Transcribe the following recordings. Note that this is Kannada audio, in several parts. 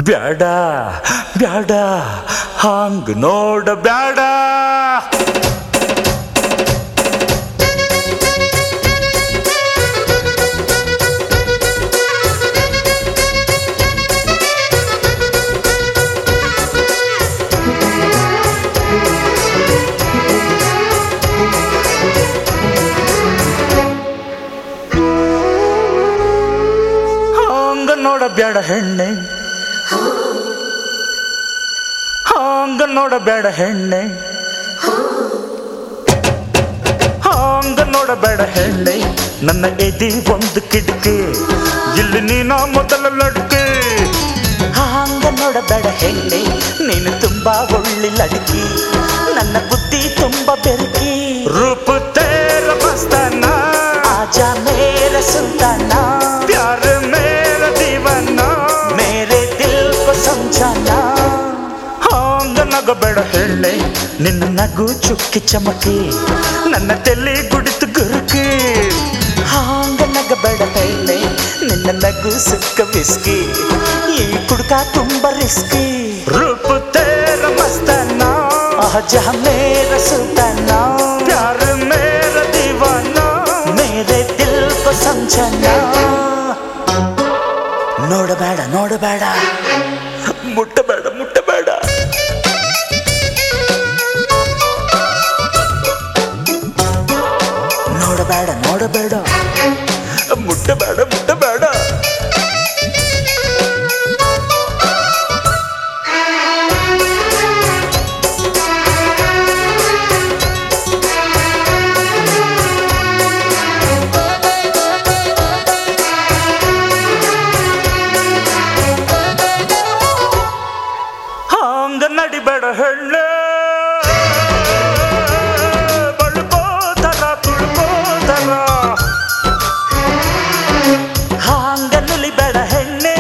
ಬ್ಯಾಡ ಬ್ಯಾಡ ಹಾಂಗ್ ನೋಡ ಬ್ಯಾಡ. ನೋಡಬೇಡ ಹೆಣ್ಣೆ, ಹಾಂಗ ನೋಡಬೇಡ ಹೆಣ್ಣೆ, ಹಾಂಗ ನೋಡಬೇಡ ಹೆಣ್ಣೆ. ನನ್ನ ಎದಿ ಒಂದು ಕಿಟಕಿ, ಇಲ್ಲಿ ನೀನ ಮೊದಲ ಲಡ್ಕೆ. ಹಾಂಗ ನೋಡಬೇಡ ಹೆಣ್ಣೆ, ನೀನು ತುಂಬಾ ಒಳ್ಳೆ ಲಡ್ಕಿ, ನನ್ನ ಬುದ್ಧಿ ತುಂಬಾ ಬೆರಕಿ. ರೂಪ ತೇರ ಮಸ್ತಾನ, ಆಜಾ ಮೇರ ಸುಲ್ತಾನ, ಪ್ಯಾರ ಮೇರ ದೀವಾನ, ಮೇರೆ ದಿಲ್ ಕೋ ಸಮझाना. ಹಾಂಗ ನಗಬೇಡ ಹೆಣ್ಣೆ, ನಿನ್ನ ನಗು ಚುಕ್ಕಿ ಚಮಕಿ, ನನ್ನ ತಲೆ ಗುಡಿತು ಗುರುಕಿ. ಹಾಂಗ ನಗಬೇಡ ಹೆಣ್ಣೆ, ನಿನ್ನ ನಗು ಸುಕ್ಕ ವಿಸ್ಕಿ, ಈ ಕುಡ್ಕ ತುಂಬಾ ರಿಸ್ಕಿ. ರೂಪ ತೇರ ಮಸ್ತಾನ, ಆಜಾ ಮೇರ ಸುಲ್ತಾನ, ಪ್ಯಾರ ಮೇರ ದೀವಾನ, ಮೇರೆ ದಿಲ್ ಕೋ ಸಮझाना. ನೋಡಬೇಡ ನೋಡಬೇಡ, ಮುಟ್ಟಬೇಡ ಮುಟ್ಟಬೇಡ, ನೋಡಬೇಡ ನೋಡಬೇಡ, ಮುಟ್ಟಬೇಡ ಮುಟ್ಟಬೇಡ. ಹಾಂಗ ನಡಿಬೇಡ ಹೆಣ್ಣೆ, ಬಳ್ಕೋತರ ತುಳ್ಕೋತರ. ಹಾಂಗ ನುಲಿಬೇಡ ಹೆಣ್ಣೆ,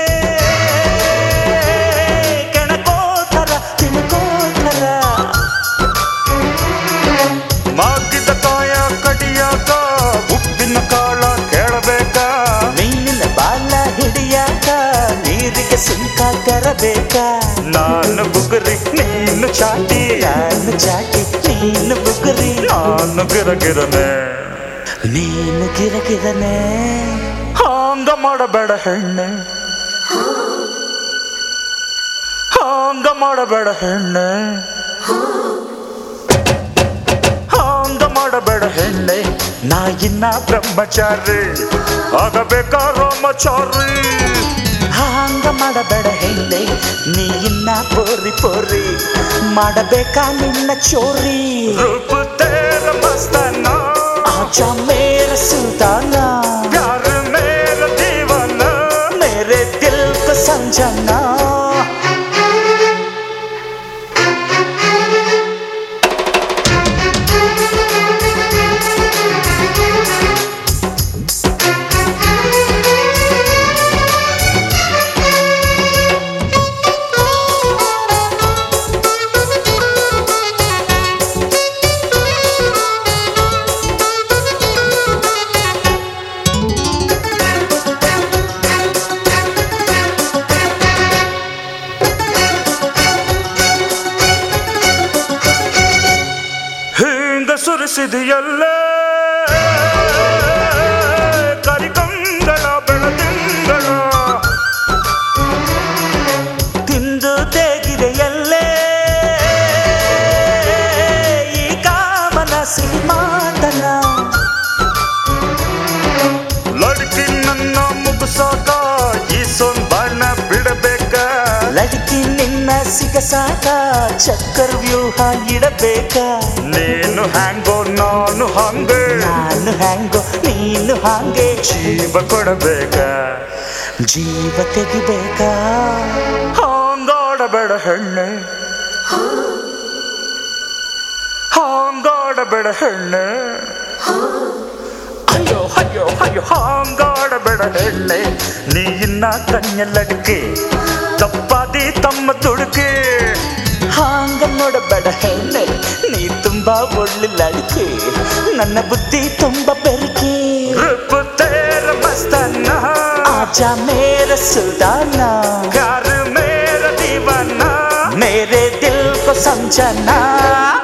ಕೆಣಕೋತರ ತಿಳ್ಕೋತರ. ಮಾಗಿದ ಕಾಯ ಕಡಿಯಾಕ, ಉಪ್ಪಿನ ಕಾಳ ಕೇಳಬೇಕ, ಮೀನಿನ ಬಾಲ ಹಿಡಿಯಾಕ, ನೀರಿಗೆ ಸುಂಕ ತರಬೇಕ. ನಾನು ಬುಗುರಿ ನೀನು ಚಾಟಿ, ನಾನು ಚಾಟಿ ನೀನು ಬುಗುರಿ, ನಾನು ಗಿರಗಿರನೆ ನೀನು ಗಿರಗಿರನೆ. ಹಾಂಗ ಮಾಡಬೇಡ ಹೆಣ್ಣೆ, ಹಾಂಗ ಮಾಡಬೇಡ ಹೆಣ್ಣೆ, ಹಾಂಗ ಮಾಡಬೇಡ ಹೆಣ್ಣೆ. ನಾ ಇನ್ನ ಬ್ರಹ್ಮಚಾರಿ, ಆಗಬೇಕ ರಾಮಚಾರಿ. ಹಾಂಗ ಮಾಡಬೇಡ ಹೆಣ್ಣೆ, ನೀ ಇನ್ನ ಪೋರಿ ಪೋರಿ, ಮಾಡಬೇಕಾ ನಿನ್ನ ಚೋರಿ. ರೂಪ ತೇರ ಮಸ್ತಾನ, ಆಜಾ ಮೇರ ಸುಲ್ತಾನ, ಪ್ಯಾರ ಮೇರ ದೀವಾನ, ಮೇರೆ ದಿಲ್ ಕೋ ಸಮझाना. ಸುರಿಸಿದೆಯಲ್ಲ ಕರಿಕಂಗಳ ಬೆಳದಿಂಗಳ, ತಿಂದು ತೆಗಿದೆಯಲ್ಲೇ ಈ ಕಾಮನ ಸಿಂಹಾತನ. ಲಡ್ಕಿ ನನ್ನ ಮುಗಿಸಾಕ ಈ ಸೊಂಬಾಣ ಬಿಡಬೇಕ, ಲಡ್ಕಿ ನಿನ್ನ ಸಿಗಸಾಕ ಚಕ್ಕರ್ ವ್ಯೂಹ ಇಡಬೇಕ. ನೀನು ಹ್ಯಾಂಗೋ ನಾನು ಹಂಗೆ, ನಾನು ಹ್ಯಾಂಗೋ ನೀನು ಹಾಗೆ, ಜೀವ ಕೊಡಬೇಕ ಜೀವ ತೆಗಿಬೇಕ. ಹಾಂಗಾಡಬೇಡ ಹೆಣ್ಣೆ, ಹಾಂಗಾಡಬೇಡ ಹೆಣ್ಣೆ, ಅಯ್ಯೋ ಅಯ್ಯೋ ಅಯ್ಯೋ ಹಾಂಗಾಡಬೇಡ ಹೆಣ್ಣೆ. ನೀ ಇನ್ನ ಕನ್ಯಲ್ಲಡಿಕೆ, ತಪ್ಪಾದಿ ತಮ್ಮ ತುಡುಕೆ. ಹಾಂಗ ನೋಡಬೇಡ ಹೆಣ್ಣೆ, ನೀ ತುಂಬಾ ಒಳ್ಳೆ ಲಡ್ಕಿ, ನನ್ನ ಬುದ್ಧಿ ತುಂಬಾ ಬೆರಕಿ. ರೂಪ ತೇರ ಮಸ್ತಾನ, ಆಜಾ ಮೇರ ಸುಲ್ತಾನ, ಪ್ಯಾರ ಸಂಚನ